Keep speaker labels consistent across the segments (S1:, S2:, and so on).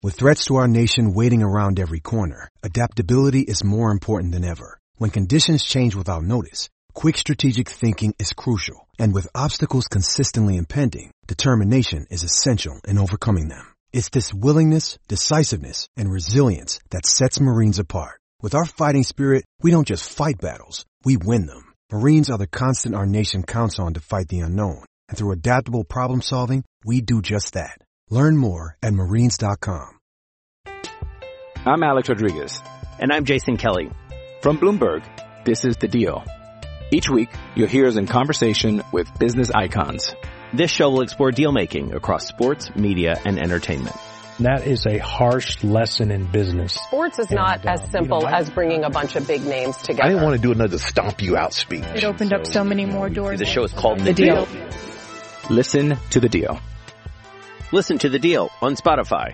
S1: With threats to our nation waiting around every corner, adaptability is more important than ever. When conditions change without notice, quick strategic thinking is crucial. And with obstacles consistently impending, determination is essential in overcoming them. It's this willingness, decisiveness, and resilience that sets Marines apart. With our fighting spirit, we don't just fight battles, we win them. Marines are the constant our nation counts on to fight the unknown. And through adaptable problem solving, we do just that. Learn more at marines.com.
S2: I'm Alex Rodriguez.
S3: And I'm Jason Kelly.
S2: From Bloomberg, this is The Deal. Each week, you'll hear us in conversation with business icons.
S3: This show will explore deal-making across sports, media, and entertainment.
S4: That is a harsh lesson in business.
S5: Sports is not as simple as bringing a bunch of big names together.
S6: I didn't want to do another stomp you out speech.
S7: It opened up so many more doors.
S3: The show is called The Deal.
S2: Listen to The Deal.
S3: Listen to The Deal on Spotify.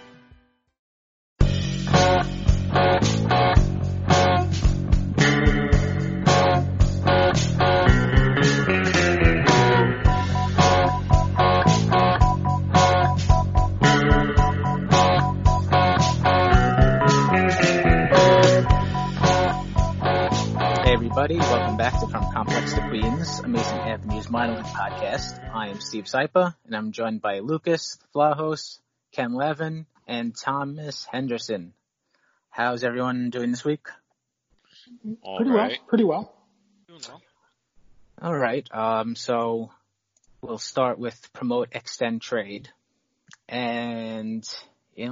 S8: Hey everybody, welcome back to From Complex to Queens, Amazing Avenues Minor League Podcast. I am Steve Sypa, and I'm joined by Lucas Vlahos, Ken Levin, and Thomas Henderson. How's everyone doing this week?
S9: Pretty well.
S8: Doing well. All right, so we'll start with promote, extend, trade. And in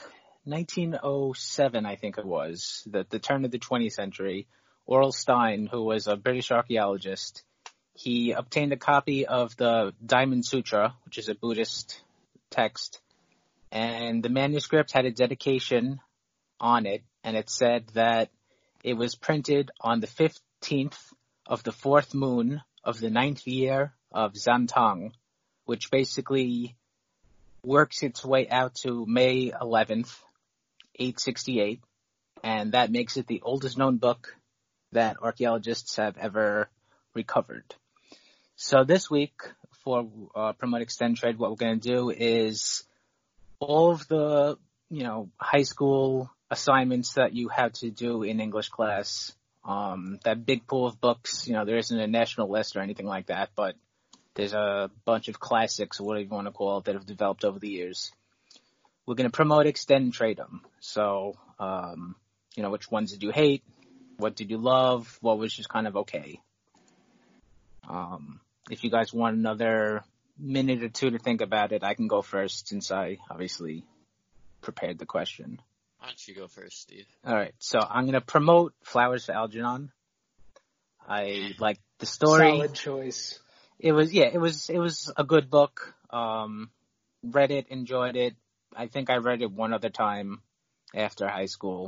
S8: 1907, I think it was, the turn of the 20th century, Oral Stein, who was a British archaeologist, he obtained a copy of the Diamond Sutra, which is a Buddhist text, and the manuscript had a dedication on it, and it said that it was printed on the 15th of the fourth moon of the 9th year of Zantang, which basically works its way out to May 11th, 868, and that makes it the oldest known book that archaeologists have ever recovered. So this week, for Promote Extend Trade, what we're going to do is all of the, high school assignments that you have to do in English class, that big pool of books, there isn't a national list or anything like that, but there's a bunch of classics, or whatever you want to call it, that have developed over the years. We're going to promote, extend, and trade them. So, which ones did you hate? What did you love? What was just kind of okay? If you guys want another minute or two to think about it, I can go first since I obviously prepared the question.
S10: Why don't you go first, Steve?
S8: All right, so I'm going to promote Flowers for Algernon. I liked the story.
S9: Solid choice.
S8: It was a good book. Read it, enjoyed it. I think I read it one other time after high school.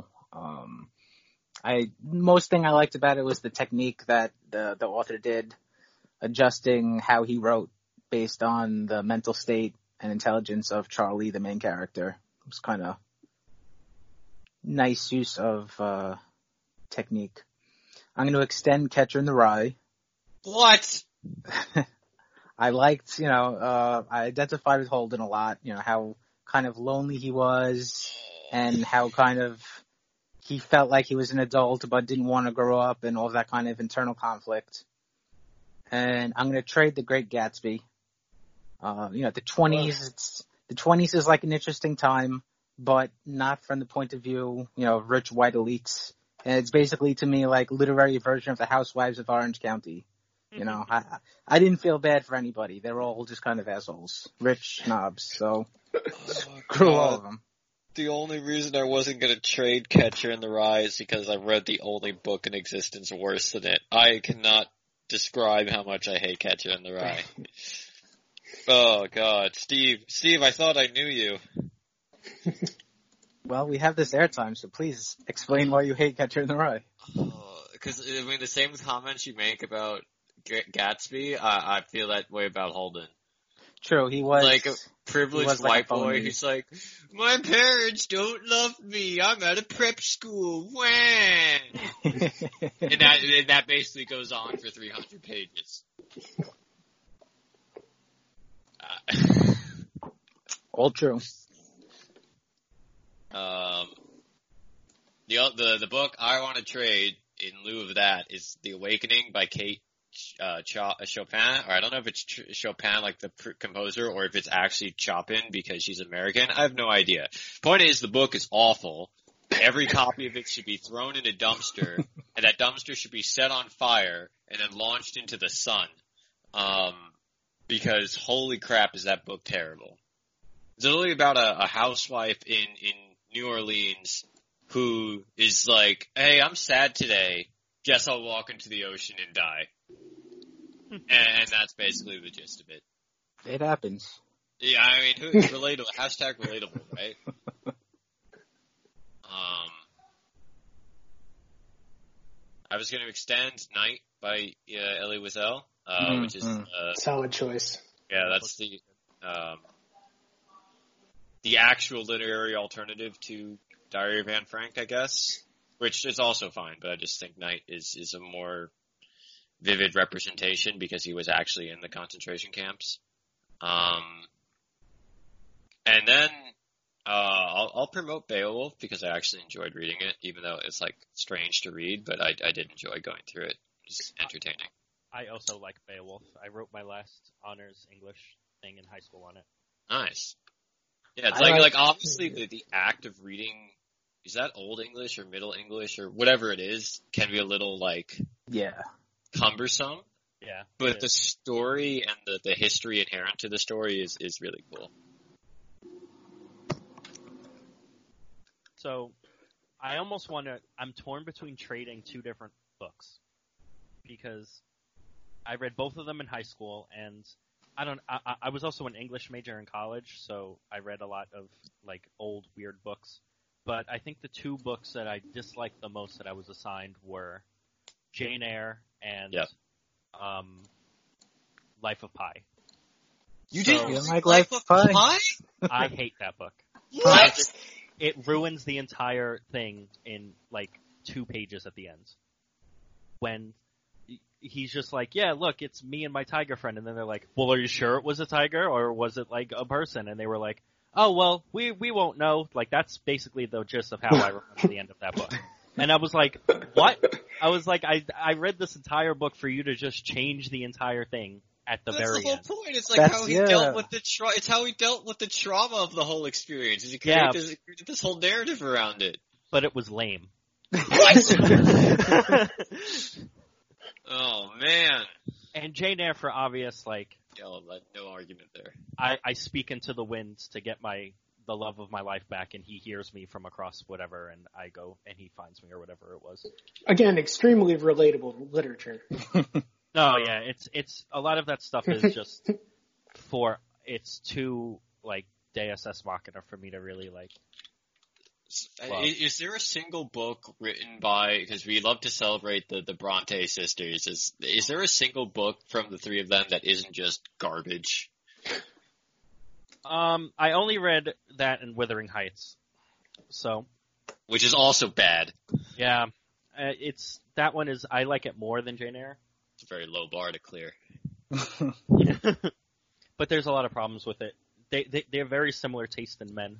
S8: Most thing I liked about it was the technique that the author did, adjusting how he wrote based on the mental state and intelligence of Charlie, the main character. It was kind of nice use of technique. I'm going to extend Catcher in the Rye.
S10: What?
S8: I liked, I identified with Holden a lot, how kind of lonely he was and how kind of he felt like he was an adult but didn't want to grow up and all that kind of internal conflict. And I'm going to trade The Great Gatsby. The 20s is like an interesting time, but not from the point of view, rich white elites. And it's basically to me like literary version of the Housewives of Orange County. I didn't feel bad for anybody. They were all just kind of assholes, rich snobs. So screw all of them.
S10: The only reason I wasn't going to trade Catcher in the Rye is because I read the only book in existence worse than it. I cannot describe how much I hate Catcher in the Rye. Oh, God. Steve, I thought I knew you.
S8: Well, we have this airtime, so please explain why you hate Catcher in the Rye.
S10: Because, the same comments you make about Gatsby, I feel that way about Holden.
S8: True, he was
S10: like a privileged white boy who's like, my parents don't love me. I'm at a prep school. When? and that basically goes on for 300 pages.
S8: All true.
S10: The book I want to trade in lieu of that is The Awakening by Kate Chopin, or I don't know if it's Chopin like the composer or if it's actually Chopin because she's American. I have no idea. Point is, the book is awful. Every copy of it should be thrown in a dumpster, and that dumpster should be set on fire and then launched into the sun. Because holy crap is that book terrible. It's literally about a housewife in New Orleans who is like, hey, I'm sad today. Guess I'll walk into the ocean and die. And that's basically the gist of it.
S8: It happens.
S10: Yeah, I mean, relatable, hashtag relatable, right? I was going to extend Night by Elie Wiesel, which is
S9: solid choice.
S10: Yeah, that's the actual literary alternative to Diary of Anne Frank, I guess, which is also fine, but I just think Night is a more vivid representation because he was actually in the concentration camps. And then I'll promote Beowulf because I actually enjoyed reading it, even though it's like strange to read, but I did enjoy going through it. It's entertaining.
S11: I also like Beowulf. I wrote my last honors English thing in high school on it.
S10: Nice. Yeah, it's like obviously the act of reading, is that Old English or Middle English or whatever it is, can be a little cumbersome.
S11: Yeah.
S10: But the story and the history inherent to the story is really cool.
S11: So, I almost I'm torn between trading two different books. Because I read both of them in high school, and I was also an English major in college, so I read a lot of, old, weird books. But I think the two books that I disliked the most that I was assigned were Jane Eyre and Life of Pi.
S10: You didn't
S8: like Life of Pi?
S11: I hate that book.
S10: What?
S11: It ruins the entire thing in, 2 pages at the end. When he's just like, yeah, look, it's me and my tiger friend. And then they're like, well, are you sure it was a tiger or was it a person? And they were like, oh, well, we won't know. That's basically the gist of how I remember the end of that book. And I was like, what? I was like, I read this entire book for you to just change the entire thing at the very end.
S10: That's the whole point. It's how he dealt with it's how he dealt with the trauma of the whole experience. He created this whole narrative around it.
S11: But it was lame.
S10: What? Oh, man.
S11: And Jane Eyre, for obvious,
S10: no argument there.
S11: I speak into the winds to get the love of my life back, and he hears me from across whatever, and I go, and he finds me, or whatever it was.
S9: Again, extremely relatable literature.
S11: No, yeah, it's a lot of that stuff is just it's too, Deus Ex Machina for me to really,
S10: Is there a single book written by, because we love to celebrate the Bronte sisters, is there a single book from the three of them that isn't just garbage?
S11: I only read that in Wuthering Heights, so.
S10: Which is also bad.
S11: Yeah, that one is, I like it more than Jane Eyre.
S10: It's a very low bar to clear.
S11: But there's a lot of problems with it. They have very similar taste in men.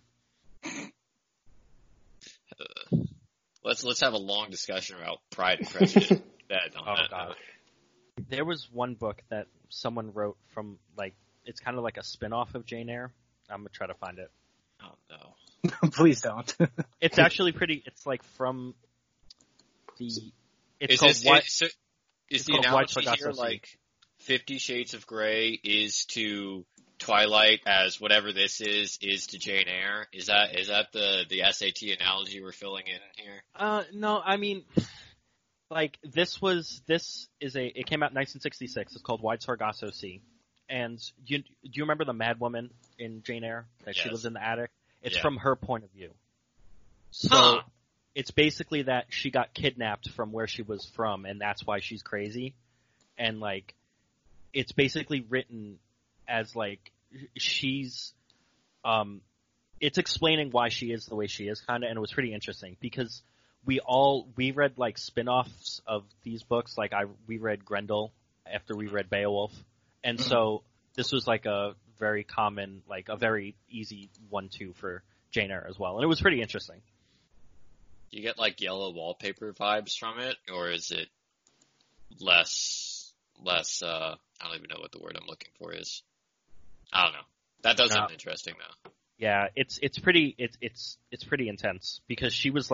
S10: Let's have a long discussion about Pride and Prejudice.
S11: God. There was one book that someone wrote from, it's kind of like a spin-off of Jane Eyre. I'm going to try to find it.
S10: Oh, no.
S8: Please don't.
S11: It's actually pretty, it's from the,
S10: is the analogy here 50 Shades of Grey is to Twilight as whatever this is to Jane Eyre? Is that the SAT analogy we're filling in here?
S11: No, I mean, it came out in 1966. It's called Wide Sargasso Sea. And do you remember the mad woman in Jane Eyre that she lives in the attic? It's from her point of view. So it's basically that she got kidnapped from where she was from, and that's why she's crazy. And it's basically written as she's it's explaining why she is the way she is, kind of, and it was pretty interesting because we read spin-offs of these books. We read Grendel after we read Beowulf, and so this was a very common, a very easy 1-2 for Jane Eyre as well, and it was pretty interesting.
S10: You get like yellow wallpaper vibes from it, or is it less, I don't even know what the word I'm looking for is. I don't know. That does sound interesting though.
S11: Yeah, it's pretty intense because she was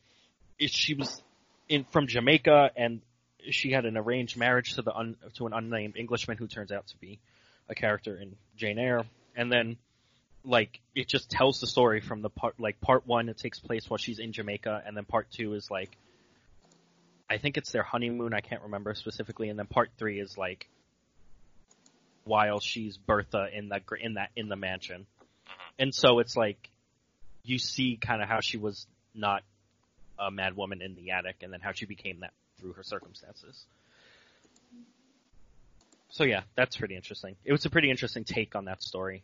S11: from Jamaica, and she had an arranged marriage to an unnamed Englishman who turns out to be a character in Jane Eyre, and then like it just tells the story from the part one, it takes place while she's in Jamaica, and then part two is like, I think it's their honeymoon, I can't remember specifically, and then part three is like while she's Bertha in the mansion. And so it's like you see kind of how she was not a mad woman in the attic, and then how she became that through her circumstances. So yeah, that's pretty interesting. It was a pretty interesting take on that story.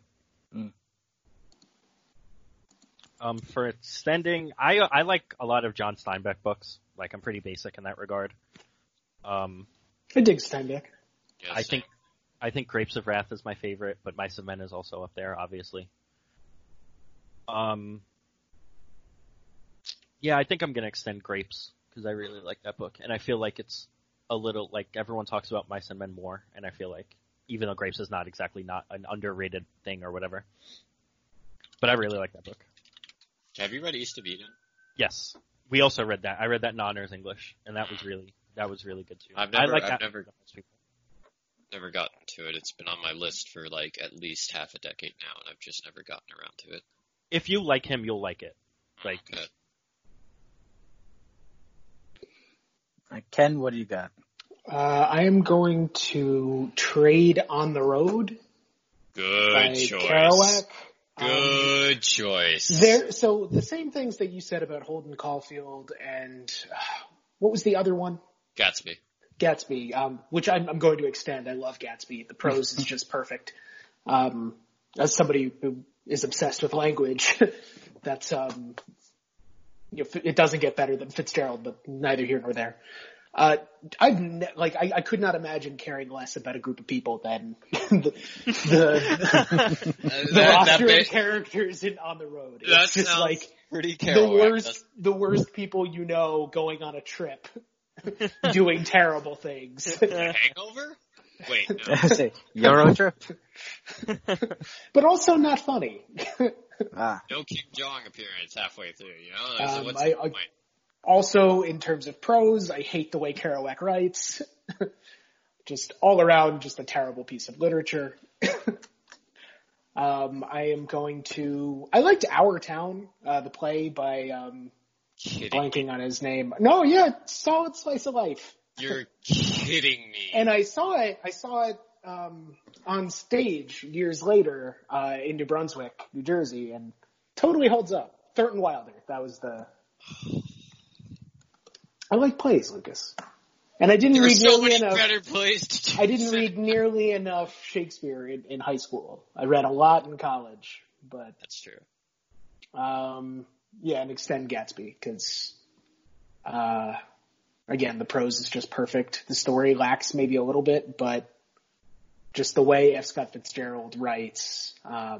S11: For extending, I like a lot of John Steinbeck books. Like, I'm pretty basic in that regard.
S9: I dig Steinbeck.
S10: Yes,
S11: I think Grapes of Wrath is my favorite, but Mice of Men is also up there, obviously. Yeah, I think I'm gonna extend Grapes because I really like that book, and I feel like it's a little like everyone talks about Mice and Men more, and I feel like even though Grapes is not exactly not an underrated thing or whatever, but I really like that book.
S10: Have you read East of Eden?
S11: Yes, we also read that. I read that in honors English, and that was really good too.
S10: I've never gotten to it. It's been on my list for like at least half a decade now, and I've just never gotten around to it.
S11: If you like him, you'll like it. Like,
S8: Ken, what do you got?
S9: I am going to trade On the Road.
S10: Good choice.
S9: Kerouac.
S10: Good choice.
S9: So the same things that you said about Holden Caulfield and what was the other one? Gatsby, which I'm going to extend. I love Gatsby. The prose is just perfect. As somebody who is obsessed with language, that's it doesn't get better than Fitzgerald, but neither here nor there. I could not imagine caring less about a group of people than the roster of characters in On the Road. It's just like
S10: pretty
S9: the worst people you know going on a trip, doing terrible things.
S10: Hangover? Wait, no.
S8: Euro trip?
S9: But also not funny.
S10: No Kim Jong appearance halfway through, you know? So what's the point?
S9: Also, in terms of prose, I hate the way Kerouac writes. Just all around, just a terrible piece of literature. I liked Our Town, the play by, blanking on his name. No, yeah, solid slice of life.
S10: You're kidding me.
S9: And I saw it, on stage years later, in New Brunswick, New Jersey, and totally holds up. Thurton Wilder, that was I like plays, Lucas. And I didn't read nearly enough.
S10: Better plays to
S9: I didn't read nearly enough Shakespeare in high school. I read a lot in college, but
S10: that's true.
S9: Yeah, and extend Gatsby because, again, the prose is just perfect. The story lacks maybe a little bit, but just the way F. Scott Fitzgerald writes,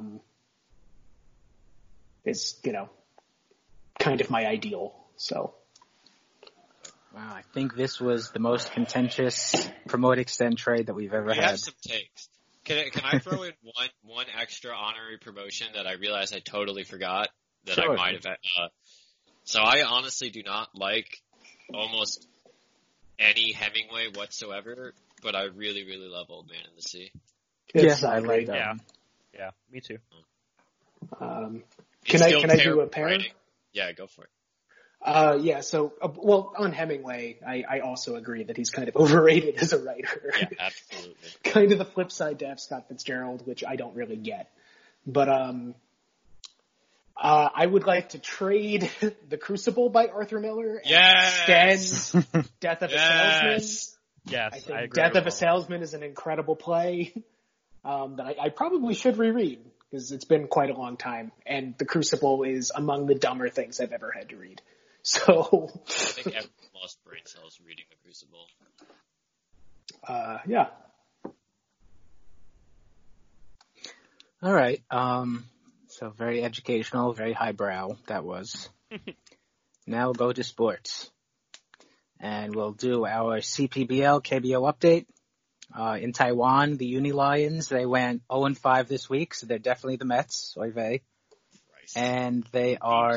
S9: is, kind of my ideal. So.
S8: Wow, I think this was the most contentious promote extend trade that we've ever had.
S10: We have some takes. Can I throw in one extra honorary promotion that I realized I totally forgot that I might have? So I honestly do not like almost any Hemingway whatsoever, but I really, really love Old Man in the Sea.
S8: Yes, I like that.
S11: Yeah, me too.
S9: Can I do a pair?
S10: Writing. Yeah, go for it.
S9: On Hemingway, I also agree that he's kind of overrated as a writer.
S10: Yeah, absolutely.
S9: Kind of the flip side to F. Scott Fitzgerald, which I don't really get. But, I would like to trade The Crucible by Arthur Miller and extend Death of a Salesman.
S11: Yes,
S9: I think
S11: I agree
S9: Death of a Salesman is an incredible play, that I probably should reread because it's been quite a long time. And The Crucible is among the dumber things I've ever had to read. So
S10: I think everyone lost brain cells reading The Crucible.
S9: Yeah.
S8: All right. So very educational, very highbrow, that was. Now we'll go to sports. And we'll do our CPBL KBO update. In Taiwan, the Uni Lions, they went 0-5 this week, so they're definitely the Mets, oy vey. And they are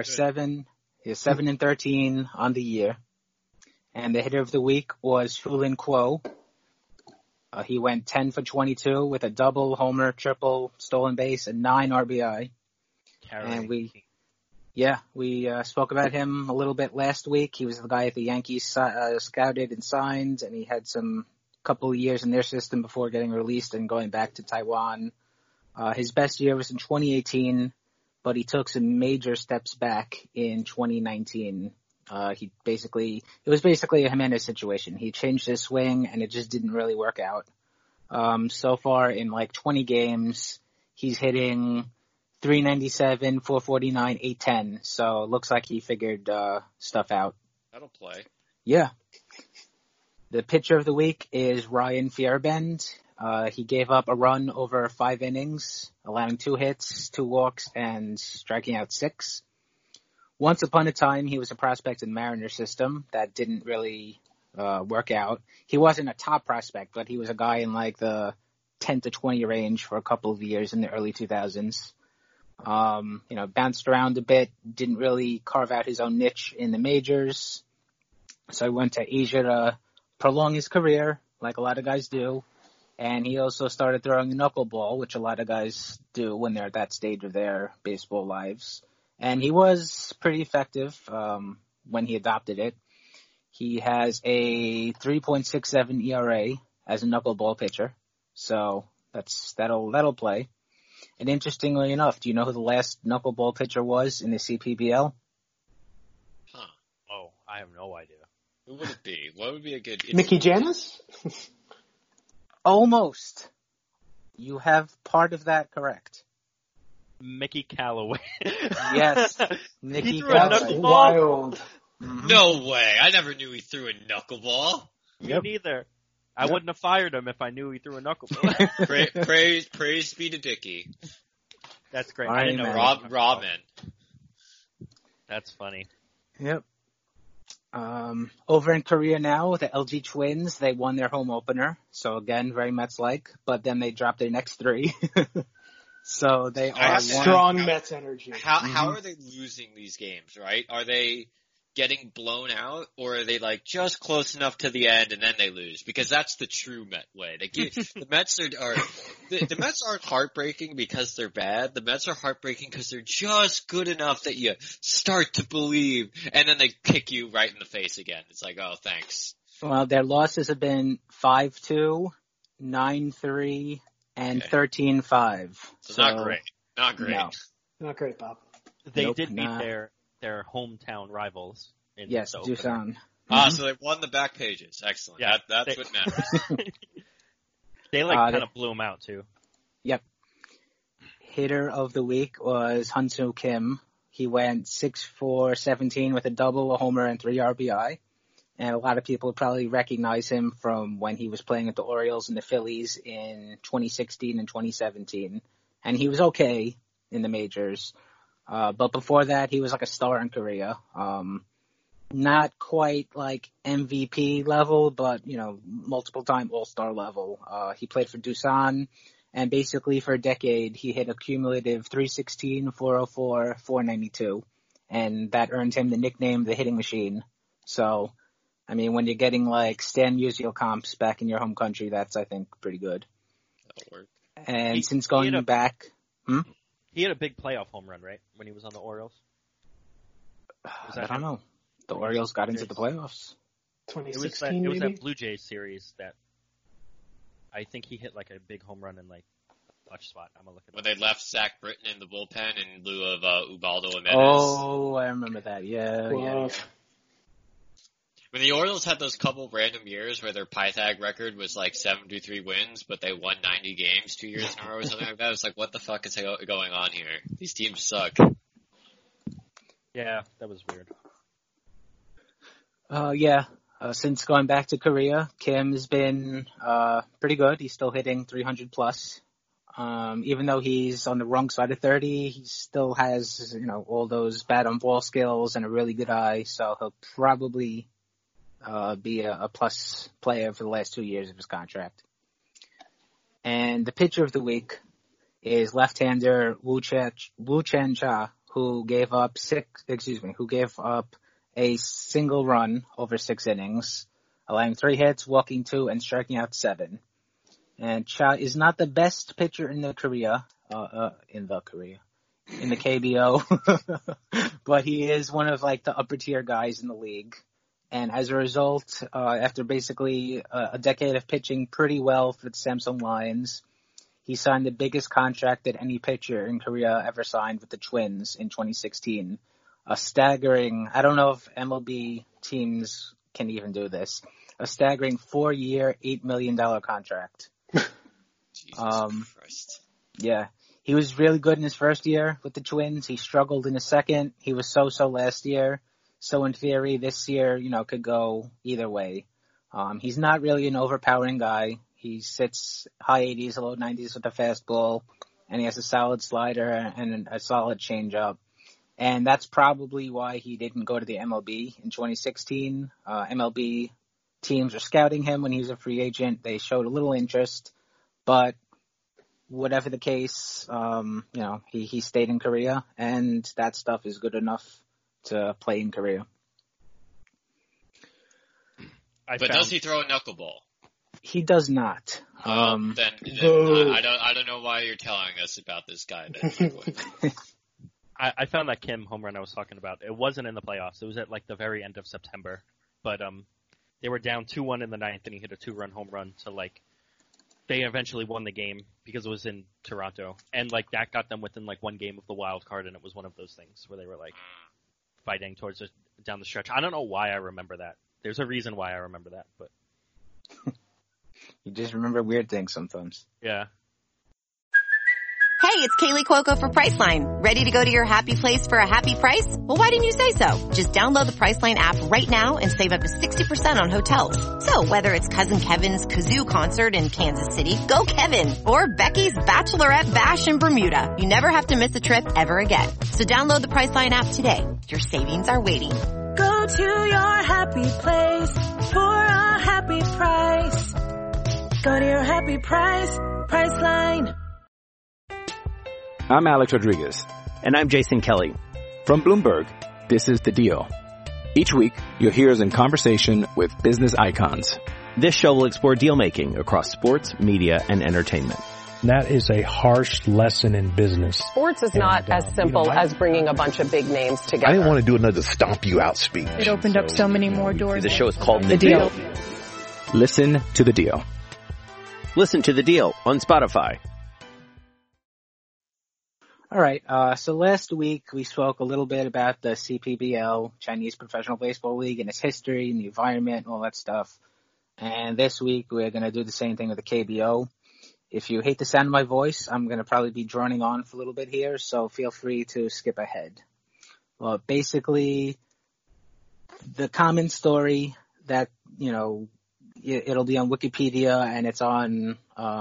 S8: 7-13 on the year. And the hitter of the week was Hulin Kuo. He went 10 for 22 with a double, homer, triple, stolen base, and 9 RBI. And we spoke about him a little bit last week. He was the guy at the Yankees scouted and signed, and he had some couple of years in their system before getting released and going back to Taiwan. His best year was in 2018, but he took some major steps back in 2019. It was basically a Jimenez situation. He changed his swing and it just didn't really work out. So far in like 20 games, he's hitting 397, 449, 810. So it looks like he figured stuff out.
S10: That'll play.
S8: Yeah. The pitcher of the week is Ryan Fierbend. He gave up a run over 5 innings, allowing 2 hits, 2 walks, and striking out 6. Once upon a time, he was a prospect in the Mariners system. That didn't really work out. He wasn't a top prospect, but he was a guy in like the 10 to 20 range for a couple of years in the early 2000s. Bounced around a bit, didn't really carve out his own niche in the majors. So he went to Asia to prolong his career, like a lot of guys do. And he also started throwing the knuckleball, which a lot of guys do when they're at that stage of their baseball lives. And he was pretty effective when he adopted it. He has a 3.67 ERA as a knuckleball pitcher. So that'll play. And interestingly enough, do you know who the last knuckleball pitcher was in the CPBL?
S10: Huh.
S11: Oh, I have no idea.
S10: Who would it be? What would be a good...
S9: Mickey Janis?
S8: Almost. You have part of that correct.
S11: Mickey Callaway.
S8: Yes. Mickey
S11: Callaway.
S9: Wild.
S10: Mm-hmm. No way. I never knew he threw a knuckleball.
S11: Me neither. I wouldn't have fired him if I knew he threw a knuckleball.
S10: praise be to Dickie.
S11: That's great.
S8: I
S11: didn't know
S10: Robin.
S11: That's funny.
S8: Yep. Over in Korea now, the LG Twins, they won their home opener. So again, very Mets-like, but then they dropped their next 3. So they are
S9: strong Mets energy.
S10: How are they losing these games, right? Are they getting blown out, or are they like just close enough to the end and then they lose? Because that's the true Met way. The Mets the Mets aren't heartbreaking because they're bad. The Mets are heartbreaking because they're just good enough that you start to believe, and then they kick you right in the face again. It's like, oh, thanks.
S8: Well, their losses have been 5-2, 9-3, and 13-5.
S10: So not great. Not great.
S8: No.
S9: Not great, Bob.
S11: They did beat their hometown rivals.
S8: Yes, Doosan.
S10: So they won the back pages. Excellent. Yeah, that's what matters.
S11: They kind of blew them out too.
S8: Yep. Hitter of the week was Hyun-Soo Kim. He went 6 for 17 with a double, a homer, and 3 RBI. And a lot of people probably recognize him from when he was playing with the Orioles and the Phillies in 2016 and 2017. And he was okay in the majors. But before that, he was like a star in Korea. Not quite like MVP level, but, multiple time all-star level. He played for Doosan, and basically for a decade, he hit a cumulative 316, 404, 492. And that earned him the nickname the hitting machine. So, I mean, when you're getting like Stan Musial comps back in your home country, that's, I think, pretty good.
S10: That'll work.
S8: And since going back...
S11: He had a big playoff home run, right, when he was on the Orioles?
S8: I don't know. The Orioles got into the playoffs.
S9: 2016,
S11: it was that Blue Jays series that I think he hit like a big home run in like a clutch spot. I'm gonna look at
S10: when they left Zach Britton in the bullpen in lieu of Ubaldo Jimenez.
S8: Oh, I remember that. Yeah.
S10: When the Orioles had those couple random years where their Pythag record was like 73 wins, but they won 90 games 2 years in a row or something like that, it's like, what the fuck is going on here? These teams suck.
S11: Yeah, that was weird.
S8: Since going back to Korea, Kim has been pretty good. He's still hitting 300 plus. Even though he's on the wrong side of 30, he still has, all those bat on ball skills and a really good eye. So he'll probably be a plus player for the last 2 years of his contract. And the pitcher of the week is left-hander Wu Chen-cha, who gave up a single run over 6 innings, allowing 3 hits, walking 2, and striking out 7. And Cha is not the best pitcher in the KBO, but he is one of the upper tier guys in the league. And as a result, after basically a decade of pitching pretty well for the Samsung Lions, he signed the biggest contract that any pitcher in Korea ever signed with the Twins in 2016. A staggering, I don't know if MLB teams can even do this, a staggering 4-year, $8 million contract.
S10: Jesus Christ.
S8: Yeah. He was really good in his first year with the Twins. He struggled in his second. He was so-so last year. So in theory, this year, could go either way. He's not really an overpowering guy. He sits high 80s, low 90s with a fastball, and he has a solid slider and a solid changeup. And that's probably why he didn't go to the MLB in 2016. MLB teams are scouting him when he was a free agent. They showed a little interest, but whatever the case, he stayed in Korea, and that stuff is good enough to play in Korea.
S10: Does he throw a knuckleball?
S8: He does not.
S10: Then I don't know why you're telling us about this guy.
S11: I found that Kim home run I was talking about. It wasn't in the playoffs. It was at the very end of September. But they were down 2-1 in the ninth, and he hit a 2-run home run to they eventually won the game because it was in Toronto, and that got them within 1 game of the wild card, and it was one of those things where they were fighting towards down the stretch. I don't know why I remember that. There's a reason why I remember that, but
S8: you just remember weird things sometimes.
S11: Yeah.
S12: Hey, it's Kaylee Cuoco for Priceline. Ready to go to your happy place for a happy price? Well, why didn't you say so? Just download the Priceline app right now and save up to 60% on hotels. So whether it's Cousin Kevin's Kazoo concert in Kansas City, go Kevin, or Becky's Bachelorette Bash in Bermuda, you never have to miss a trip ever again. So download the Priceline app today. Your savings are waiting.
S13: Go to your happy place for a happy price. Go to your happy price, Priceline.
S2: I'm Alex Rodriguez.
S3: And I'm Jason Kelly.
S2: From Bloomberg, this is The Deal. Each week, you'll hear us in conversation with business icons.
S3: This show will explore deal-making across sports, media, and entertainment.
S4: That is a harsh lesson in business.
S5: Sports is not as simple as bringing a bunch of big names together.
S6: I didn't want to do another stomp you out speech.
S7: It opened up so many more doors.
S3: The show is called The Deal.
S2: Listen to The Deal.
S3: Listen to The Deal on Spotify.
S8: All right. So last week we spoke a little bit about the CPBL, Chinese Professional Baseball League, and its history and the environment and all that stuff. And this week we're going to do the same thing with the KBO. If you hate the sound of my voice, I'm going to probably be droning on for a little bit here, so feel free to skip ahead. Well, basically, the common story that, it'll be on Wikipedia and it's on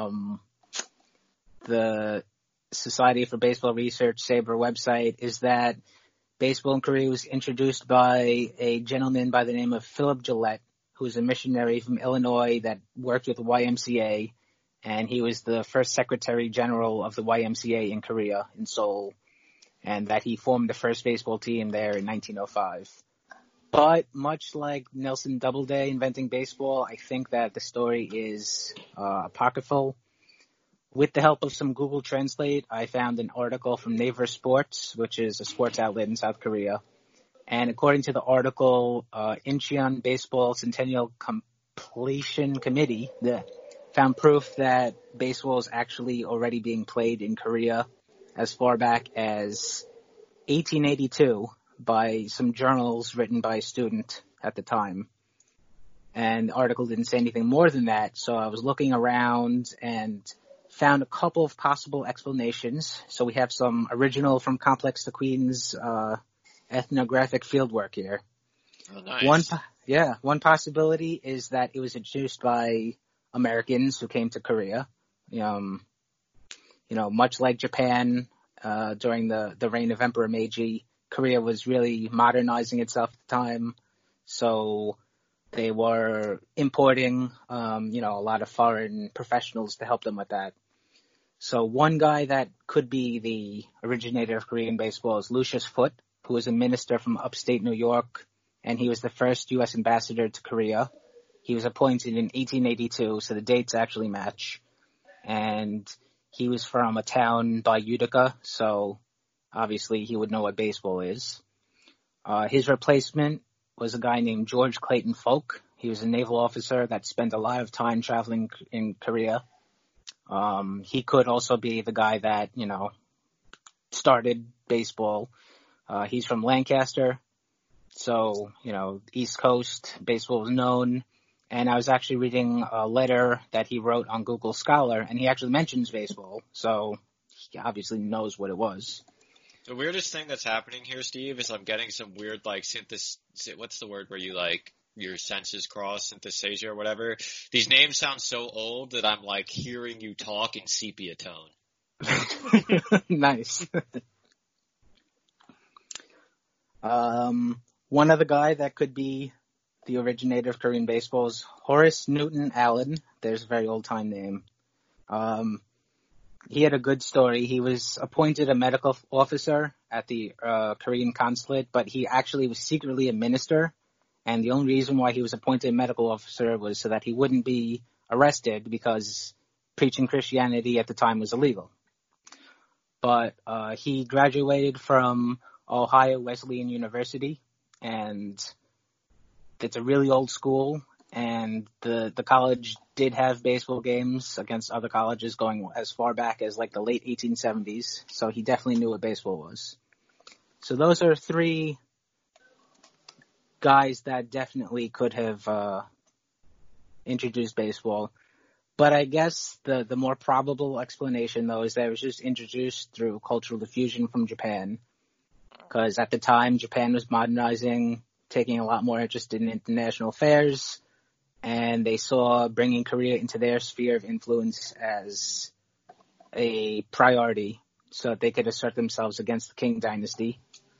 S8: the Society for Baseball Research, SABR website, is that baseball in Korea was introduced by a gentleman by the name of Philip Gillette, who was a missionary from Illinois that worked with the YMCA, and he was the first Secretary General of the YMCA in Korea, in Seoul, and that he formed the first baseball team there in 1905. But much like Nelson Doubleday inventing baseball, I think that the story is apocryphal. With the help of some Google Translate, I found an article from Naver Sports, which is a sports outlet in South Korea. And according to the article, Incheon Baseball Centennial Completion Committee found proof that baseball is actually already being played in Korea as far back as 1882 by some journals written by a student at the time. And the article didn't say anything more than that, so I was looking around and found a couple of possible explanations. So we have some original from Complex to Queens ethnographic fieldwork here.
S10: Oh, nice.
S8: One possibility is that it was introduced by Americans who came to Korea. much like Japan during the reign of Emperor Meiji, Korea was really modernizing itself at the time. So they were importing, a lot of foreign professionals to help them with that. So one guy that could be the originator of Korean baseball is Lucius Foote, who was a minister from upstate New York, and he was the first U.S. ambassador to Korea. He was appointed in 1882, so the dates actually match. And he was from a town by Utica, so obviously he would know what baseball is. His replacement was a guy named George Clayton Folk. He was a naval officer that spent a lot of time traveling in Korea. He could also be the guy that, started baseball. He's from Lancaster, so, East Coast baseball was known. And I was actually reading a letter that he wrote on Google Scholar, and he actually mentions baseball, so he obviously knows what it was.
S10: The weirdest thing that's happening here, Steve, is I'm getting some weird, what's the word where you, your senses cross, synesthesia or whatever. These names sound so old that I'm, hearing you talk in sepia tone.
S8: Nice. One other guy that could be the originator of Korean baseball is Horace Newton Allen. There's a very old-time name. He had a good story. He was appointed a medical officer at the Korean consulate, but he actually was secretly a minister. And the only reason why he was appointed a medical officer was so that he wouldn't be arrested, because preaching Christianity at the time was illegal. But he graduated from Ohio Wesleyan University, and it's a really old school, and the college did have baseball games against other colleges going as far back as the late 1870s, so he definitely knew what baseball was. So those are three guys that definitely could have introduced baseball. But I guess the more probable explanation, though, is that it was just introduced through cultural diffusion from Japan, because at the time Japan was modernizing, taking a lot more interest in international affairs, and they saw bringing Korea into their sphere of influence as a priority so that they could assert themselves against the Qing dynasty.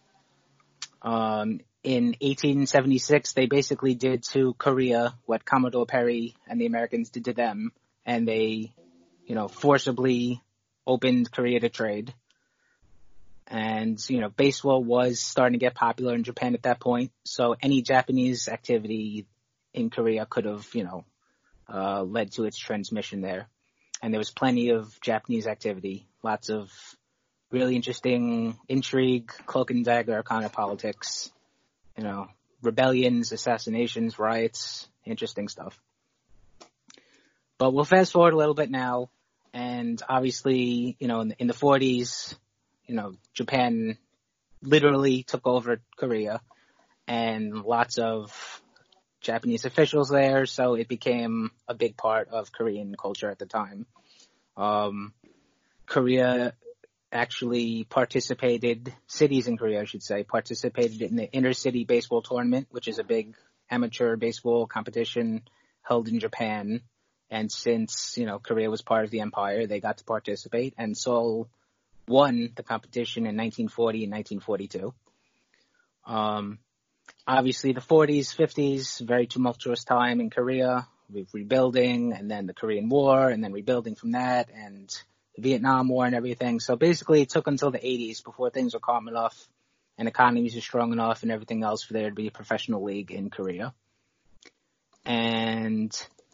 S8: In 1876, they basically did to Korea what Commodore Perry and the Americans did to them, and they, forcibly opened Korea to trade. And, baseball was starting to get popular in Japan at that point. So any Japanese activity in Korea could have, led to its transmission there. And there was plenty of Japanese activity, lots of really interesting intrigue, cloak and dagger kind of politics, rebellions, assassinations, riots, interesting stuff. But we'll fast forward a little bit now. And obviously, in the 40s, Japan literally took over Korea, and lots of Japanese officials there, so it became a big part of Korean culture at the time. Cities in Korea, I should say, participated in the Intercity Baseball Tournament, which is a big amateur baseball competition held in Japan. And since, Korea was part of the empire, they got to participate, and Seoul won the competition in 1940 and 1942. Obviously, the 40s, 50s, very tumultuous time in Korea, with rebuilding, and then the Korean War, and then rebuilding from that, and the Vietnam War and everything. So basically, it took until the 80s before things were calm enough, and economies were strong enough, and everything else for there to be a professional league in Korea. And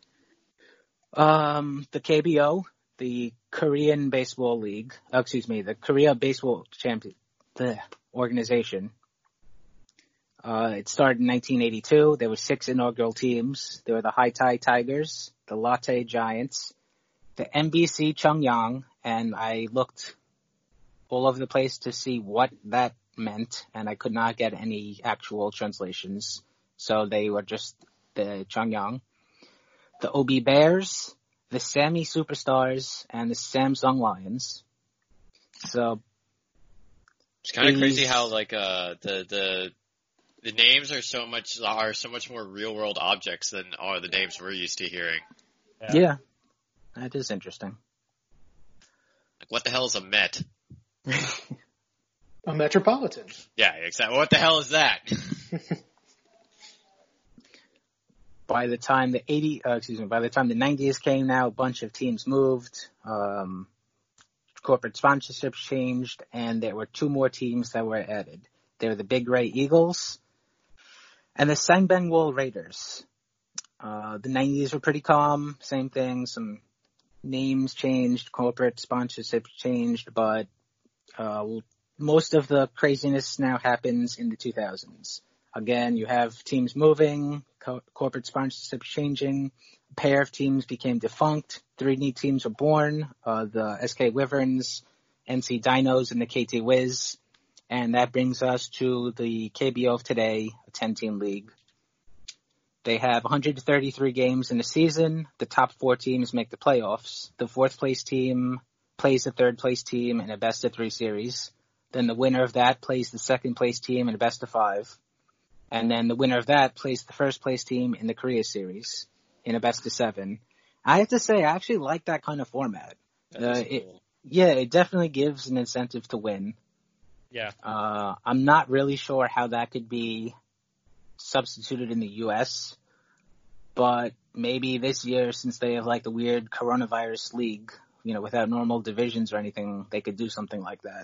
S8: the KBO, the Korean Baseball League, the Korea Baseball Organization. It started in 1982. There were 6 inaugural teams. There were the Haetai Tigers, the Lotte Giants, the MBC Chungyang, and I looked all over the place to see what that meant, and I could not get any actual translations. So they were just the Chungyang, the OB Bears, the Sammy Superstars, and the Samsung Lions. So
S10: it's kind of crazy how the names are so much more real world objects than the names we're used to hearing.
S8: Yeah, that is interesting.
S10: Like, what the hell is a Met?
S9: A metropolitan.
S10: Yeah, exactly. What the hell is that?
S8: By the time the 90s came now, a bunch of teams moved, corporate sponsorships changed, and there were 2 more teams that were added. They were the Big Ray Eagles and the Sangbangwol Raiders. The 90s were pretty calm, same thing, some names changed, corporate sponsorships changed, but most of the craziness now happens in the 2000s. Again, you have teams moving, corporate sponsorships changing, a pair of teams became defunct, 3 new teams were born, the SK Wyverns, NC Dinos, and the KT Wiz. And that brings us to the KBO of today, a 10-team league. They have 133 games in the season. The top 4 teams make the playoffs. The 4th place team plays the 3rd place team in a best of 3 series. Then the winner of that plays the 2nd place team in a best of 5. And then the winner of that plays the 1st place team in the Korea series in a best of 7. I have to say, I actually like that kind of format.
S10: Cool.
S8: It definitely gives an incentive to win.
S11: Yeah.
S8: I'm not really sure how that could be substituted in the U.S., but maybe this year, since they have like the weird coronavirus league, without normal divisions or anything, they could do something like that.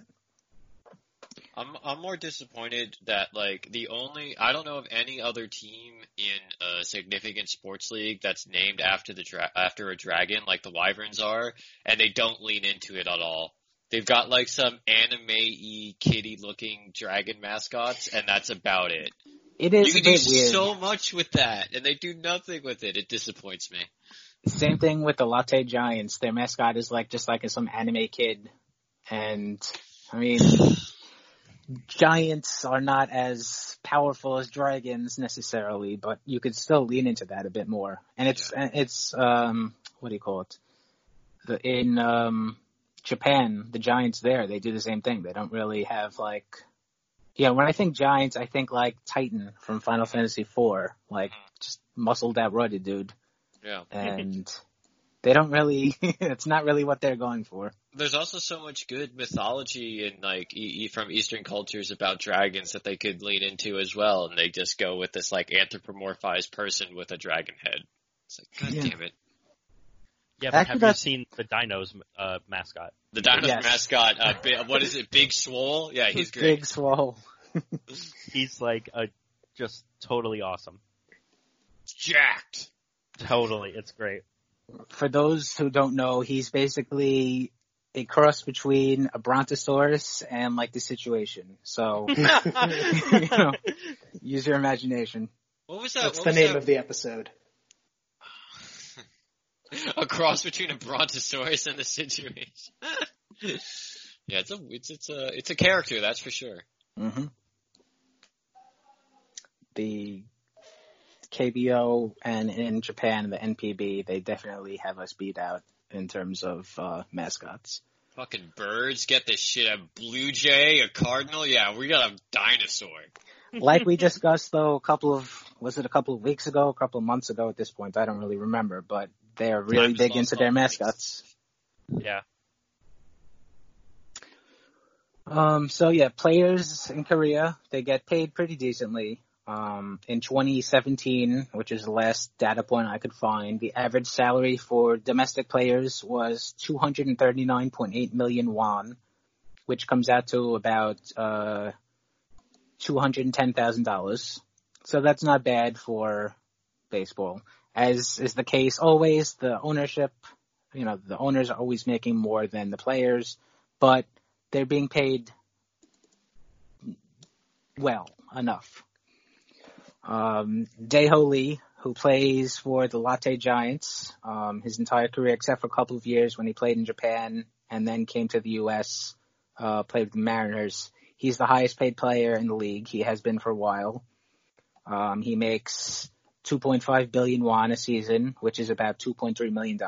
S10: I'm more disappointed that I don't know of any other team in a significant sports league that's named after after a dragon like the Wyverns are, and they don't lean into it at all. They've got some anime-y kitty-looking dragon mascots, and that's about it.
S8: It is
S10: you can
S8: a bit
S10: do
S8: weird.
S10: so much with that, and they do nothing with it. It disappoints me.
S8: Same thing with the Latte Giants. Their mascot is just like some anime kid, and I mean, giants are not as powerful as dragons necessarily, but you could still lean into that a bit more. And it's what do you call it? In Japan, the Giants there, they do the same thing. They don't really have when I think Giants, I think Titan from Final Fantasy IV, just muscled out roided dude.
S10: Yeah.
S8: And they don't really, it's not really what they're going for.
S10: There's also so much good mythology and from Eastern cultures about dragons that they could lean into as well, and they just go with this anthropomorphized person with a dragon head. It's God damn it.
S11: Yeah, but have you seen the Dinos mascot?
S10: The Dinos mascot, what is it, Big Swole? Yeah, he's great.
S8: Big Swole.
S11: He's just totally awesome.
S10: Jacked.
S11: Totally, it's great.
S8: For those who don't know, he's basically a cross between a Brontosaurus and the Situation. So, use your imagination.
S10: What was that?
S9: That's the name of the episode.
S10: A cross between a Brontosaurus and the Situation. Yeah, it's a character, that's for sure.
S8: Mm-hmm. The KBO and in Japan, the NPB, they definitely have us beat out in terms of mascots.
S10: Fucking birds, get this shit. A blue jay, a cardinal, yeah, we got a dinosaur.
S8: Like we discussed, though, a couple of weeks ago, a couple of months ago at this point, I don't really remember, but they're really big into their mascots.
S11: Yeah.
S8: Players in Korea, they get paid pretty decently. In 2017, which is the last data point I could find, the average salary for domestic players was 239.8 million won, which comes out to about $210,000. So that's not bad for baseball. As is the case always, the ownership, the owners are always making more than the players, but they're being paid well enough. Dae-Ho Lee, who plays for the Latte Giants, his entire career except for a couple of years when he played in Japan and then came to the U.S., played with the Mariners. He's the highest paid player in the league. He has been for a while. He makes 2.5 billion won a season, which is about $2.3 million.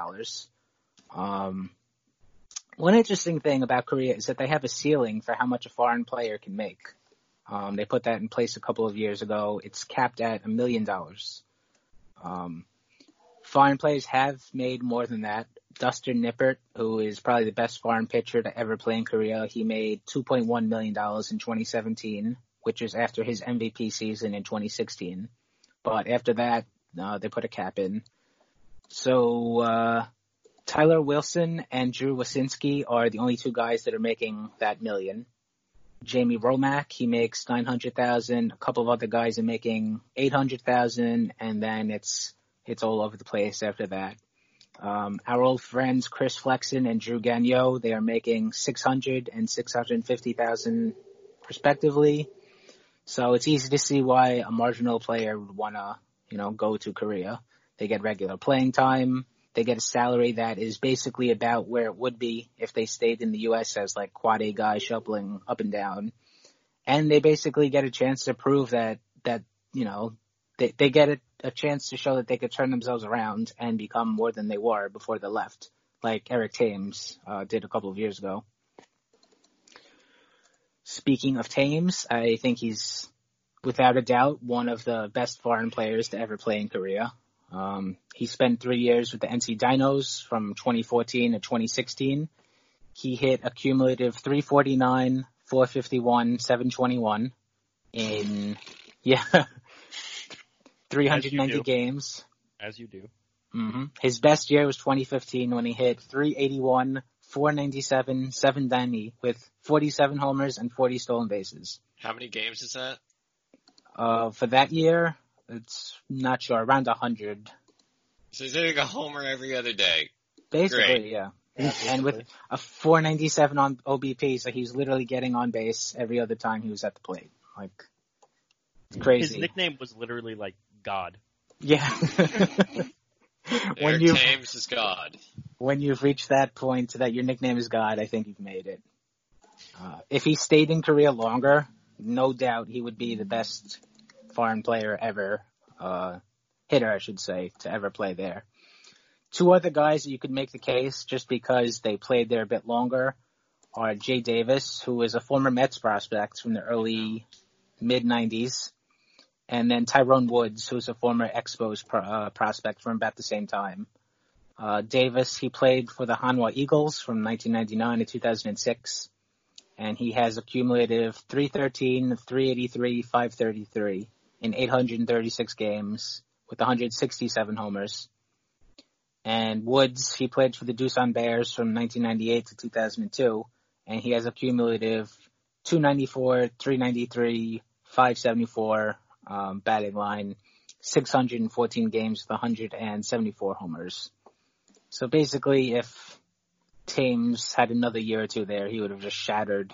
S8: One interesting thing about Korea is that they have a ceiling for how much a foreign player can make. They put that in place a couple of years ago. It's capped at $1 million. Foreign players have made more than that Dustin Nippert, who is probably the best foreign pitcher to ever play in Korea. He made $2.1 million in 2017, which is after his MVP season in 2016. But after that, they put a cap in. So Tyler Wilson and Drew Wasinski are the only two guys that are making that million. Jamie Romack, he makes $900,000. A couple of other guys are making $800,000, and then it's all over the place after that. Our old friends Chris Flexen and Drew Gagnon, they are making $600,000 and $650,000 respectively. So it's easy to see why a marginal player would want to, go to Korea. They get regular playing time. They get a salary that is basically about where it would be if they stayed in the U.S. as like quad A guys shuffling up and down. And they basically get a chance to prove that they get a chance to show that they could turn themselves around and become more than they were before they left, like Eric Thames did a couple of years ago. Speaking of Thames, I think he's, without a doubt, one of the best foreign players to ever play in Korea. He spent 3 years with the NC Dinos from 2014 to 2016. He hit a cumulative 349, 451, 721 in, 390 games.
S11: As you do.
S8: Mm-hmm. His best year was 2015 when he hit 381, 497, 790 with 47 homers and 40 stolen bases.
S10: How many games is that?
S8: For that year, it's not sure, around 100.
S10: So he's hitting a homer every other day.
S8: Basically,
S10: Great.
S8: Yeah. And with a 497 on OBP, so he's literally getting on base every other time he was at the plate. Like, it's crazy.
S11: His nickname was literally like God.
S8: Yeah.
S10: Eric Thames is God.
S8: When you've reached that point that your nickname is God, I think you've made it. If he stayed in Korea longer, no doubt he would be the best foreign player ever, hitter, I should say, to ever play there. Two other guys that you could make the case just because they played there a bit longer are Jay Davis, who is a former Mets prospect from the early mid-90s, and then Tyrone Woods, who's a former Expos prospect from about the same time. Davis, he played for the Hanwha Eagles from 1999 to 2006, and he has a cumulative 313, 383, 533 in 836 games with 167 homers. And Woods, he played for the Doosan Bears from 1998 to 2002, and he has a cumulative 294, 393, 574 batting line, 614 games with 174 homers. So basically, if Thames had another year or two there, he would have just shattered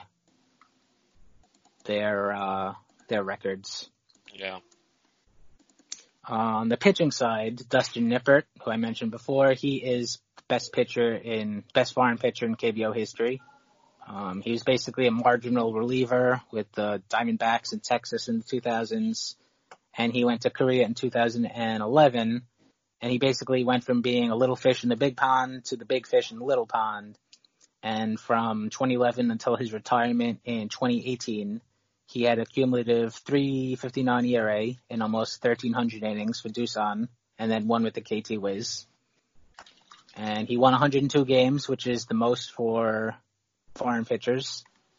S8: their records.
S10: Yeah.
S8: On the pitching side, Dustin Nippert, who I mentioned before, he is best foreign pitcher in KBO history. He was basically a marginal reliever with the Diamondbacks in Texas in the 2000s, and he went to Korea in 2011, and he basically went from being a little fish in the big pond to the big fish in the little pond. And from 2011 until his retirement in 2018, he had a cumulative 3.59 ERA in almost 1,300 innings for Doosan, and then one with the KT Wiz. And he won 102 games, which is the most for foreign pitchers.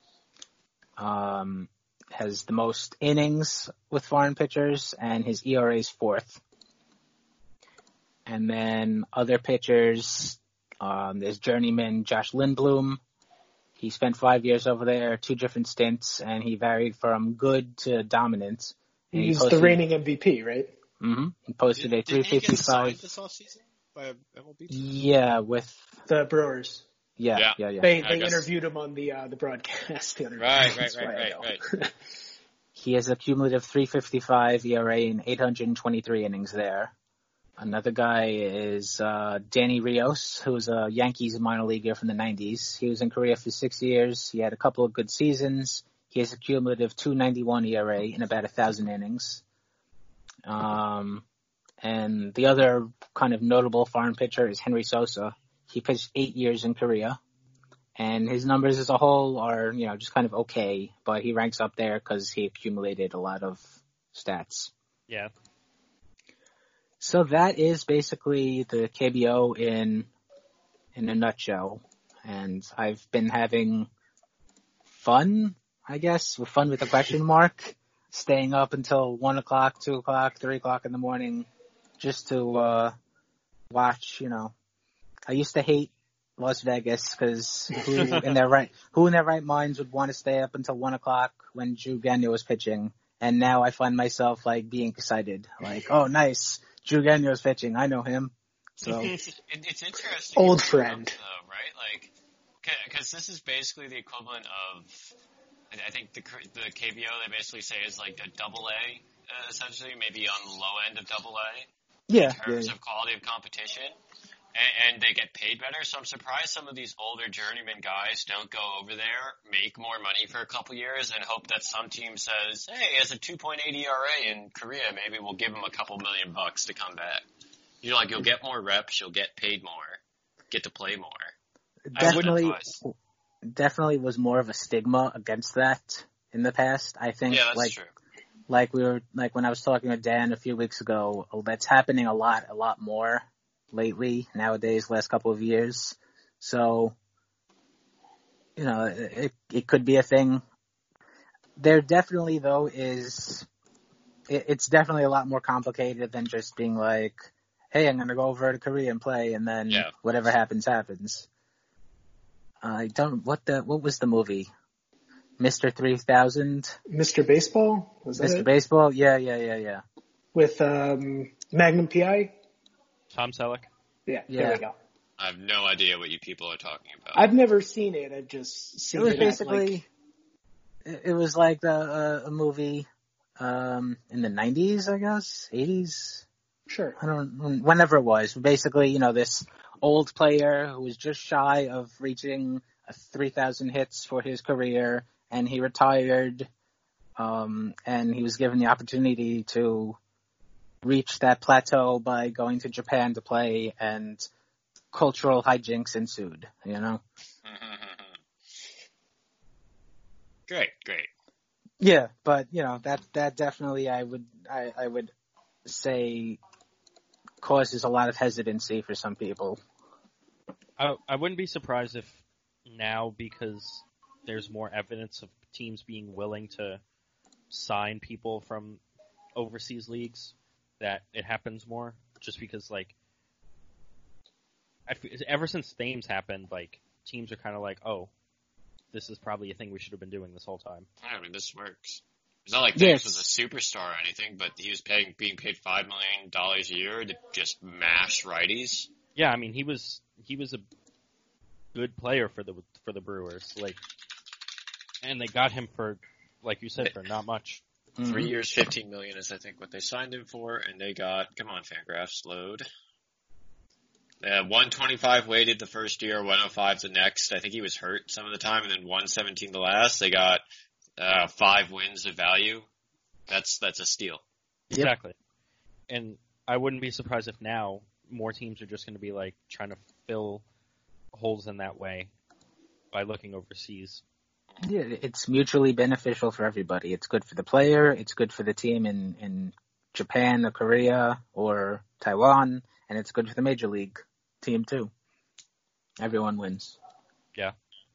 S8: Has the most innings with foreign pitchers, and his ERA is 4th. And then other pitchers, there's journeyman Josh Lindblom. He spent 5 years over there, 2 different stints, and he varied from good to dominant.
S9: He's the reigning MVP, right?
S8: Mm-hmm. He posted a 355.
S10: Did he get signed this offseason by MLB?
S8: Yeah, with
S9: the Brewers.
S8: Yeah.
S9: They interviewed him on the broadcast.
S10: Right.
S8: He has a cumulative 3.55 ERA in 823 innings there. Another guy is Danny Rios, who's a Yankees minor leaguer from the 90s. He was in Korea for 6 years. He had a couple of good seasons. He has a cumulative 2.91 ERA in about 1,000 innings. And the other kind of notable foreign pitcher is Henry Sosa. He pitched 8 years in Korea, and his numbers as a whole are, just kind of okay, but he ranks up there because he accumulated a lot of stats.
S11: Yeah.
S8: So that is basically the KBO in in a nutshell. And I've been having fun, I guess, with fun with a question mark, staying up until 1 o'clock, 2 o'clock, 3 o'clock in the morning just to watch, I used to hate Las Vegas because who in their right minds would want to stay up until 1 o'clock when Drew Gagnon was pitching? And now I find myself like being excited, like, oh, nice, Drew Gagnon's pitching. I know him. So
S10: it's interesting.
S9: Old friend,
S10: though, right? Like, because this is basically the equivalent of, I think the KBO they basically say is like a AA, essentially, maybe on the low end of AA.
S8: Yeah.
S10: In terms of quality of competition. And they get paid better, so I'm surprised some of these older journeyman guys don't go over there, make more money for a couple years, and hope that some team says, hey, he has a 2.8 ERA in Korea, maybe we'll give him a couple $1 million to come back. You'll get more reps, you'll get paid more, get to play more.
S8: Definitely was more of a stigma against that in the past. I think,
S10: yeah, that's true.
S8: Like when I was talking with Dan a few weeks ago, that's happening a lot more lately, nowadays, last couple of years. So, it could be a thing. There definitely, though, it's definitely a lot more complicated than just being like, hey, I'm going to go over to Korea and play, and then whatever happens, happens. What was the movie? Mr. 3000? Mr.
S9: Baseball? Was that
S8: Mr.
S9: it?
S8: Baseball? Yeah.
S9: With Magnum P.I.?
S11: Tom Selleck?
S9: Yeah, there we go.
S10: I have no idea what you people are talking about.
S9: I've never seen it. I've just seen it.
S8: It was like a movie in the 90s, I guess, 80s.
S9: Sure.
S8: Whenever it was. Basically, this old player who was just shy of reaching 3,000 hits for his career, and he retired, and he was given the opportunity to reach that plateau by going to Japan to play, and cultural hijinks ensued,
S10: Great.
S8: Yeah, but that definitely I would say causes a lot of hesitancy for some people.
S11: I wouldn't be surprised if now, because there's more evidence of teams being willing to sign people from overseas leagues, that it happens more, just because, ever since Thames happened, teams are kind of like, oh, this is probably a thing we should have been doing this whole time.
S10: I mean, this works. It's not like Thames was a superstar or anything, but he was being paid $5 million a year to just mash righties.
S11: Yeah, I mean, he was a good player for the Brewers, and they got him for, like you said, for not much.
S10: 3 years, $15 million is, I think, what they signed him for, and they got, come on, Fangraphs, load. 125 weighted the first year, 105 the next. I think he was hurt some of the time, and then 117 the last. They got 5 wins of value. That's a steal.
S11: Exactly. And I wouldn't be surprised if now more teams are just going to be trying to fill holes in that way by looking overseas.
S8: Yeah, it's mutually beneficial for everybody. It's good for the player, it's good for the team in Japan or Korea or Taiwan, and it's good for the major league team too. Everyone wins.
S11: Yeah.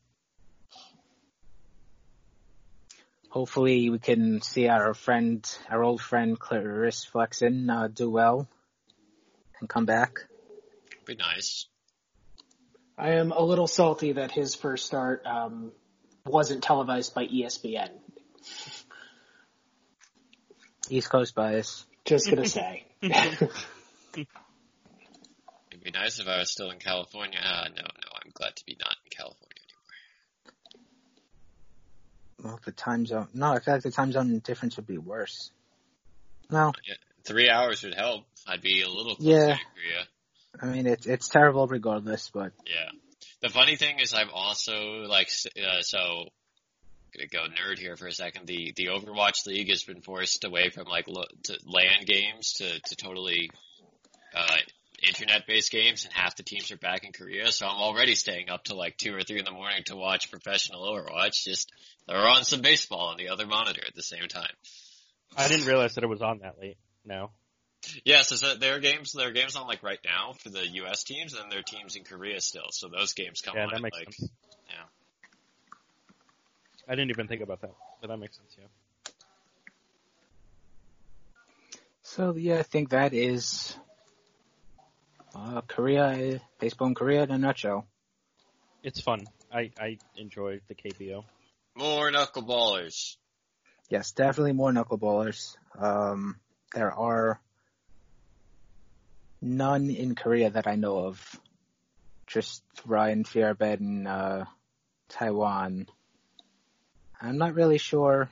S8: Hopefully we can see our old friend Clarice Flexen do well and come back.
S10: Be nice.
S9: I am a little salty that his first start wasn't televised by ESPN.
S8: East Coast bias.
S9: Just gonna say.
S10: It'd be nice if I was still in California. No, I'm glad to be not in California anymore.
S8: Well, the time zone. No, I feel like the time zone difference would be worse. No.
S10: Yeah, 3 hours would help. I'd be a little closer to Korea.
S8: I mean, it's terrible regardless, but...
S10: Yeah. The funny thing is I've also, so, gonna go nerd here for a second, the Overwatch League has been forced away from, to LAN games to totally, internet-based games, and half the teams are back in Korea, so I'm already staying up till 2 or 3 in the morning to watch professional Overwatch, just throw on some baseball on the other monitor at the same time.
S11: I didn't realize that it was on that late. No.
S10: Yeah, so there are games on like right now for the U.S. teams, and then there are teams in Korea still. So those games come on.
S11: Yeah, that makes sense.
S10: Yeah.
S11: I didn't even think about that, but that makes sense. Yeah.
S8: So yeah, I think that is Korea, baseball in Korea in a nutshell.
S11: It's fun. I enjoy the KBO.
S10: More knuckleballers.
S8: Yes, definitely more knuckleballers. There are none in Korea that I know of. Just Ryan Fierbed in Taiwan. I'm not really sure.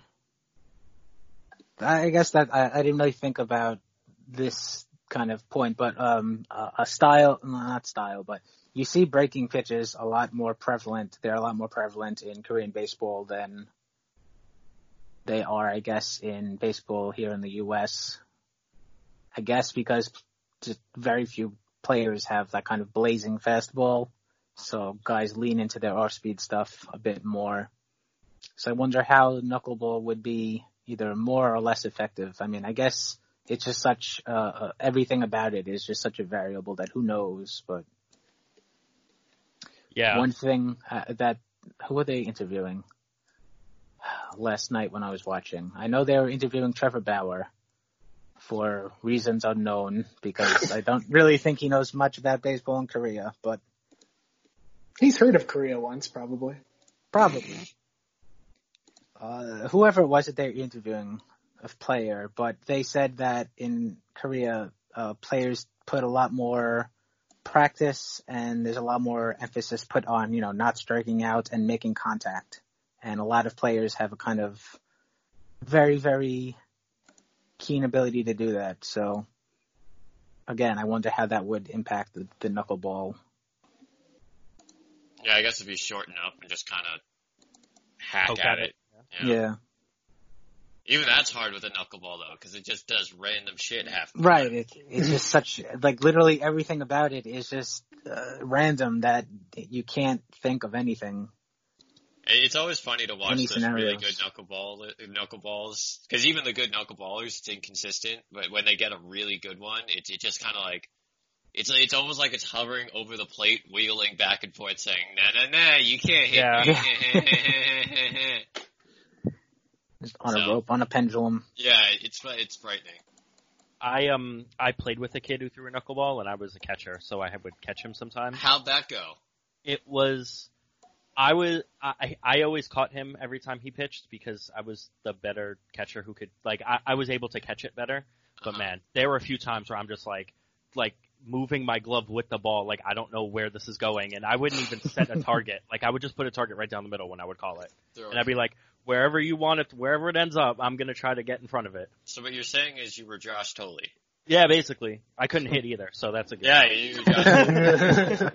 S8: I guess that I didn't really think about this kind of point, but but you see breaking pitches a lot more prevalent. They're a lot more prevalent in Korean baseball than they are, I guess, in baseball here in the U.S. I guess because just very few players have that kind of blazing fastball, so guys lean into their off-speed stuff a bit more. So I wonder how knuckleball would be either more or less effective. I mean, I guess it's just such everything about it is just such a variable that who knows. But
S11: yeah,
S8: one thing who were they interviewing last night when I was watching? I know they were interviewing Trevor Bauer for reasons unknown because I don't really think he knows much about baseball in Korea, but
S9: he's heard of Korea once, probably.
S8: Whoever it was that they were interviewing, a player, but they said that in Korea, players put a lot more practice and there's a lot more emphasis put on, not striking out and making contact. And a lot of players have a kind of very, very keen ability to do that. So, again, I wonder how that would impact the knuckleball.
S10: Yeah, I guess if you shorten up and just kind of hack at it.
S8: Yeah.
S10: Even that's hard with a knuckleball, though, because it just does random shit half the time.
S8: Right. It's just such, literally everything about it is just random that you can't think of anything.
S10: It's always funny to watch those really good knuckleballs, because even the good knuckleballers, it's inconsistent, but when they get a really good one, it just kind of like, it's almost like it's hovering over the plate, wheeling back and forth, saying, nah, you can't hit me.
S8: Just on a rope, on a pendulum.
S10: Yeah, it's frightening.
S11: I played with a kid who threw a knuckleball, and I was a catcher, so I would catch him sometimes.
S10: How'd that go?
S11: I always caught him every time he pitched because I was the better catcher who could, I was able to catch it better. But man, there were a few times where I'm just like moving my glove with the ball, I don't know where this is going, and I wouldn't even set a target. I would just put a target right down the middle when I would call it. And I'd be like, wherever you want it, wherever it ends up, I'm going to try to get in front of it.
S10: So what you're saying is you were Josh Tolle.
S11: Yeah, basically. I couldn't hit either, so that's a good
S10: you were Josh Tolle.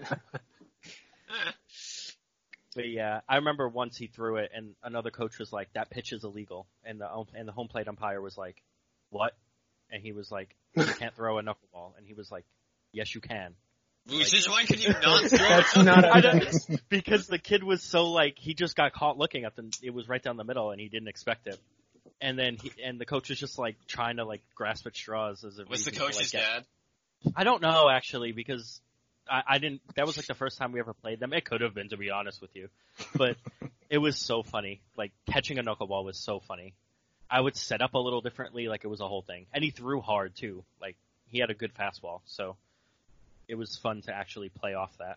S11: But yeah, I remember once he threw it, and another coach was like, that pitch is illegal. And the home plate umpire was like, what? And he was like, you can't throw a knuckleball. And he was like, yes, you can.
S10: Why could you not throw
S9: That's not offense.
S11: Because the kid was so he just got caught looking at them. It was right down the middle, and he didn't expect it. And then the coach was just trying to grasp at straws as a.
S10: Was the coach's dad?
S11: I don't know actually, because I didn't. That was the first time we ever played them. It could have been, to be honest with you, but it was so funny. Catching a knuckleball was so funny. I would set up a little differently, it was a whole thing, and he threw hard too. He had a good fastball, so. It was fun to actually play off that.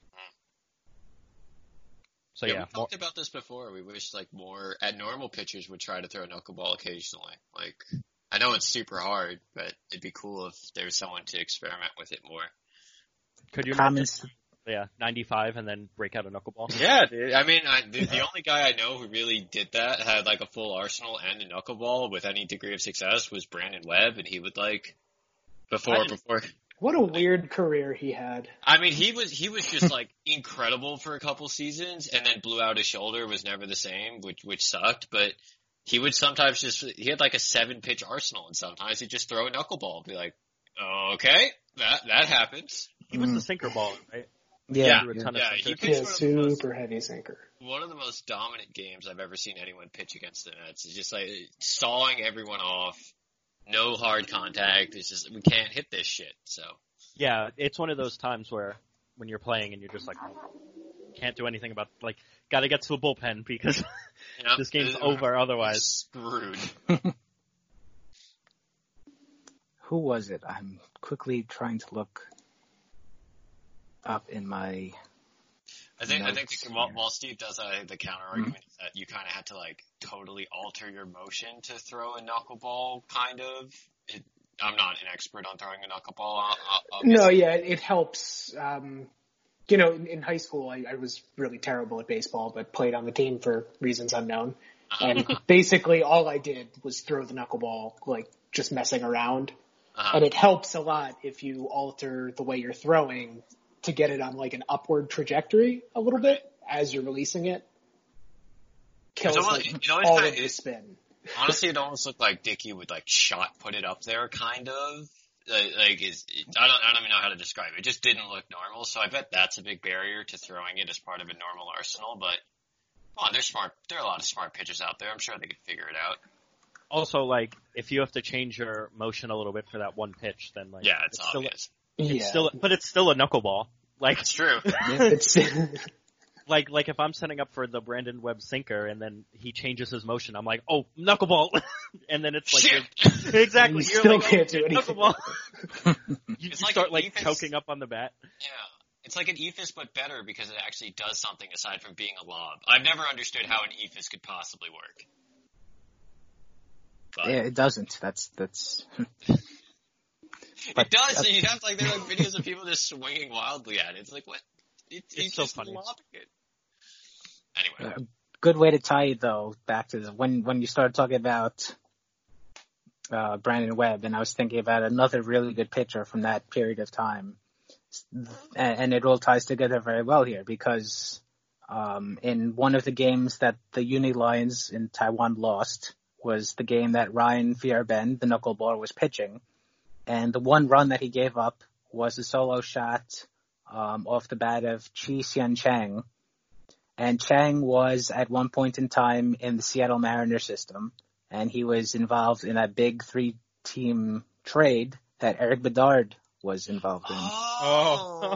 S11: So yeah,
S10: we talked about this before. We wish more normal pitchers would try to throw a knuckleball occasionally. I know it's super hard, but it'd be cool if there was someone to experiment with it more.
S11: Could you imagine? Yeah, 95 and then break out a knuckleball.
S10: Yeah, dude. I mean, the only guy I know who really did that, had a full arsenal and a knuckleball with any degree of success, was Brandon Webb, and he would before.
S9: What a weird career he had.
S10: I mean, he was just incredible for a couple seasons, and then blew out his shoulder, was never the same, which sucked. But he would sometimes he had a 7-pitch arsenal, and sometimes he'd just throw a knuckleball and be like, okay, that happens.
S11: He was the sinker ball, right?
S8: Yeah,
S10: he
S9: super heavy sinker.
S10: One of the most dominant games I've ever seen anyone pitch against the Nets is just sawing everyone off. no hard contact. It's just, we can't hit this shit, so.
S11: Yeah, it's one of those times where when you're playing and you're just like, can't do anything about, like, gotta get to the bullpen because this game's over otherwise.
S10: Screwed.
S8: Who was it? I'm quickly trying to look up in my
S10: I think while Steve does the counter argument is that you kind of had to like totally alter your motion to throw a knuckleball. Kind of. I'm not an expert on throwing a knuckleball.
S9: No, yeah, it helps. You know, in high school, I was really terrible at baseball, but played on the team for reasons unknown. And basically, all I did was throw the knuckleball, like just messing around. And it helps a lot if you alter the way you're throwing to get it on like an upward trajectory a little bit as you're releasing it. Kills all of the spin.
S10: Honestly, it almost looked like Dickey would like shot put it up there, kind of. I don't even know how to describe it. It just didn't look normal, so I bet that's a big barrier to throwing it as part of a normal arsenal. But they're smart. There are a lot of smart pitchers out there. I'm sure they could figure it out.
S11: Also, like, if you have to change your motion a little bit for that one pitch, then like,
S10: yeah, it's obvious.
S11: But it's still a knuckleball. Like,
S10: that's true.
S11: Like if I'm setting up for the Brandon Webb sinker and then he changes his motion, I'm like, oh, knuckleball, and then it's like, exactly,
S9: you're still like, can't do anything.
S11: Knuckleball. You start like choking up on the bat.
S10: Yeah. It's like an ephus, but better because it actually does something aside from being a lob. I've never understood how an ephus could possibly work. But.
S8: Yeah, it doesn't. That's.
S10: It does. You have like there are like videos of people just swinging wildly at it. It's like what? It's
S11: so
S10: just
S11: funny.
S10: Lobbing it. Anyway,
S8: good way to tie it though back to when you started talking about Brandon Webb, and I was thinking about another really good pitcher from that period of time, and it all ties together very well here because in one of the games that the Uni Lions in Taiwan lost was the game that Ryan Fierben, the knuckleballer, was pitching. And the one run that he gave up was a solo shot off the bat of Chi Hsien Chang. And Chang was at one point in time in the Seattle Mariners system. And he was involved in a big 3-team trade that Eric Bedard was involved in.
S10: Oh.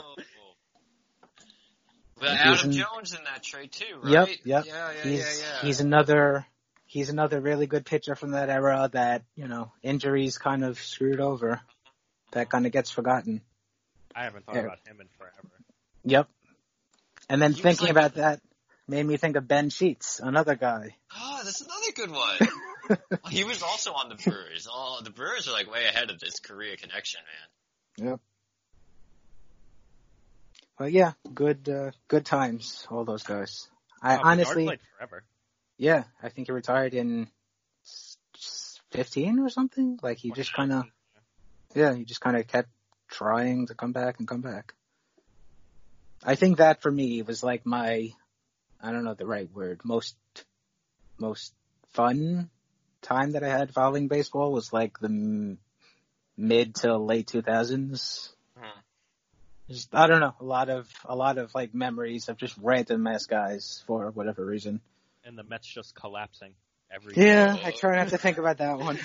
S10: But Adam Jones in that trade too, right?
S8: Yep.
S10: Yeah.
S8: He's another really good pitcher from that era that, injuries kind of screwed over. That kind of gets forgotten.
S11: I haven't thought about him in forever.
S8: Yep. And then thinking about that made me think of Ben Sheets, another guy.
S10: Oh, that's another good one. He was also on the Brewers. Oh, the Brewers are like way ahead of this Korea connection, man.
S8: Yep. Well, yeah, good times, all those guys. I honestly
S11: played forever.
S8: Yeah, I think he retired in 15 or something. Like he just kind of kept trying to come back. I think that for me was like my, I don't know the right word, most fun time that I had following baseball was like the mid to late 2000s. Just, I don't know, a lot of like memories of just random ass guys for whatever reason.
S11: And the Mets just collapsing every
S8: year. I try not to think about that one.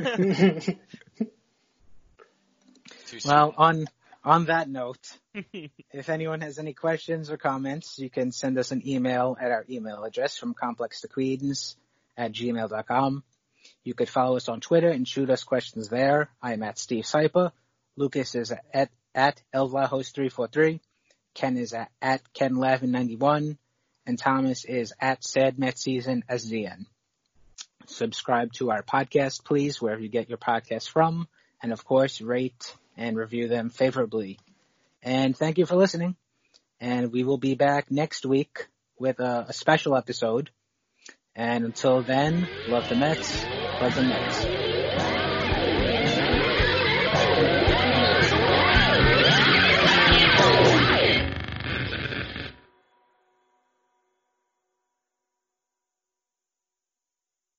S8: Well, on that note, if anyone has any questions or comments, you can send us an email at our email address from complextoqueens@gmail.com. You could follow us on Twitter and shoot us questions there. I am at Steve Sypa. Lucas is at ElVahost343. Ken is at KenLavin91. And Thomas is at SadMetSeasonSZN. Subscribe to our podcast, please, wherever you get your podcasts from. And, of course, rate and review them favorably. And thank you for listening. And we will be back next week with a special episode. And until then, love the Mets. Love the Mets.